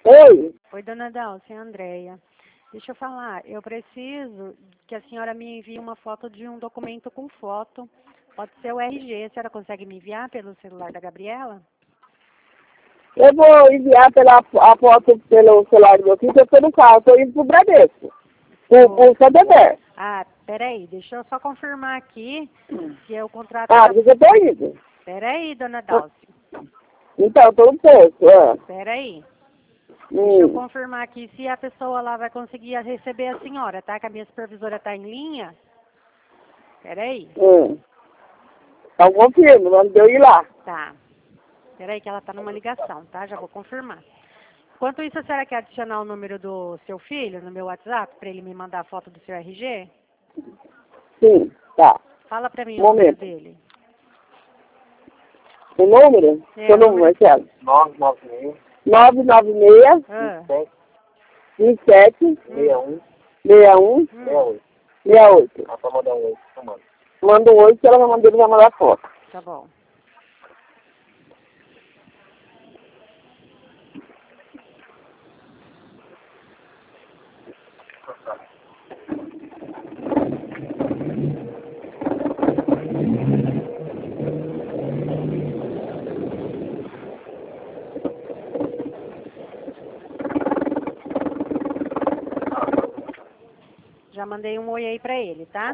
Oi? Oi, dona Dalcia, é a Andréia. Deixa eu falar, eu preciso que a senhora me envie uma foto de um documento com foto. Pode ser o RG. A senhora consegue me enviar pelo celular da Gabriela? Eu vou enviar a foto pelo celular do meu filho, eu estou no carro, estou indo pro Bradesco. Pro Santander. Ah, peraí, deixa eu só confirmar aqui se é o contrato... Ah, porque eu estou indo. Peraí, dona Dalcia. Então, estou no posto. Peraí. Deixa eu confirmar aqui se a pessoa lá vai conseguir receber a senhora, tá? Que a minha supervisora está em linha. Peraí. Então, confirmo, não deu ir lá. Tá. Peraí que ela tá numa ligação, tá? Já vou confirmar. Enquanto isso, a senhora quer adicionar o número do seu filho no meu WhatsApp para ele me mandar a foto do seu RG? Sim, tá. Fala para mim o número dele. O número? Seu número, Marcelo? 996 27 61 68. Manda um 8 que ela vai mandar foto. Tá bom. Já mandei um oi aí pra ele, tá?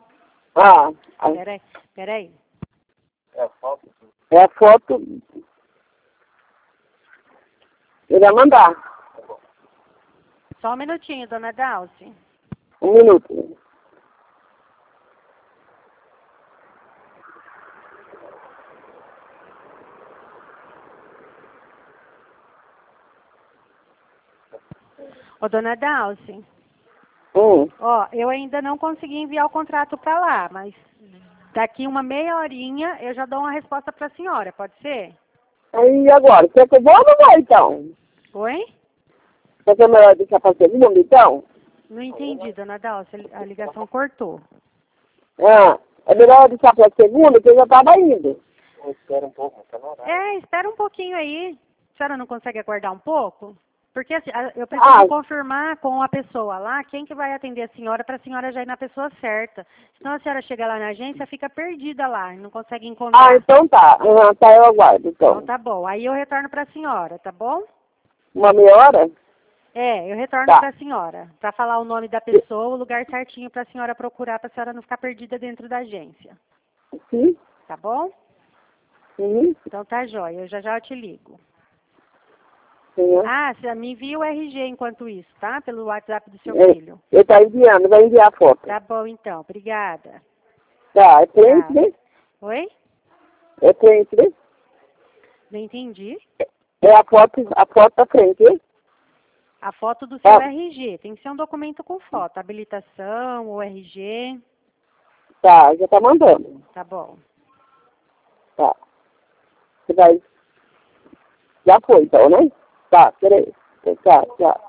Peraí. É a foto. Ele vai mandar. Só um minutinho, dona Dalci. Um minuto. Ô, dona Dalci. Ó, eu ainda não consegui enviar o contrato para lá, mas daqui uma meia horinha eu já dou uma resposta para a senhora, pode ser? Aí agora, quer que eu vou ou não vou então? Oi? Quer que é melhor deixar para segundo então? Não entendi, dona Dalci, a ligação cortou. É melhor deixar para segunda que eu já estava indo. Espera um pouco, tá na hora. Espera um pouquinho aí. A senhora não consegue aguardar um pouco? Porque assim, eu preciso confirmar com a pessoa lá quem que vai atender a senhora para a senhora já ir na pessoa certa. Senão a senhora chega lá na agência, fica perdida lá e não consegue encontrar. Então tá. Tá, eu aguardo então. Então tá bom. Aí eu retorno para a senhora, tá bom? Uma meia hora? Eu retorno para a senhora, para falar o nome da pessoa, o lugar certinho para a senhora procurar, para a senhora não ficar perdida dentro da agência. Sim. Tá bom? Então tá jóia, eu já te ligo. Você me envia o RG enquanto isso, tá? Pelo WhatsApp do seu filho. Ele tá enviando, vai enviar a foto. Tá bom, então. Obrigada. Tá, é frente, né? Oi? É frente, né? Não entendi. É a foto da frente, hein? A foto do seu RG. Tem que ser um documento com foto. Habilitação, o RG. Tá, já tá mandando. Tá bom. Tá. Você vai... Já foi, então, né? Tá, peraí. Tá, tchau.